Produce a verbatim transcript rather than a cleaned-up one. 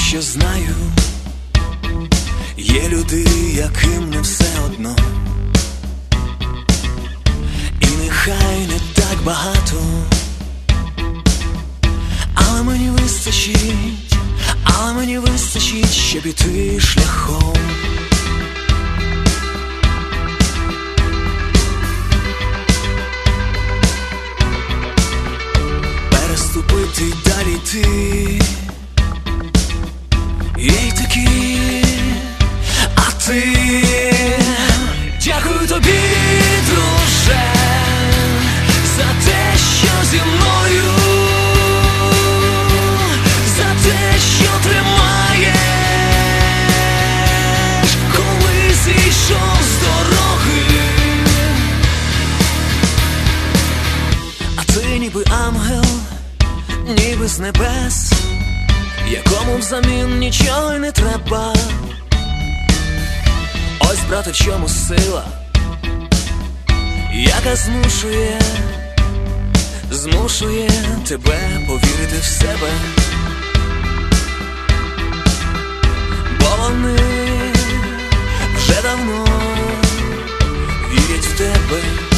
що знаю, є люди, яким не все одно. І нехай не так багато, але мені вистачить, але мені вистачить, щоб іти шляхом. Переступити й далі йти. Є й такі, а ти, дякую тобі, друже, за те, що зі мною, за те, що тримаєш, коли зійшов з дороги. А ти ніби ангел, ніби з небес, якому взамін нічого й не треба. Ось, брате, в чому сила, яка змушує, змушує тебе повірити в себе. Бо вони вже давно вірять в тебе.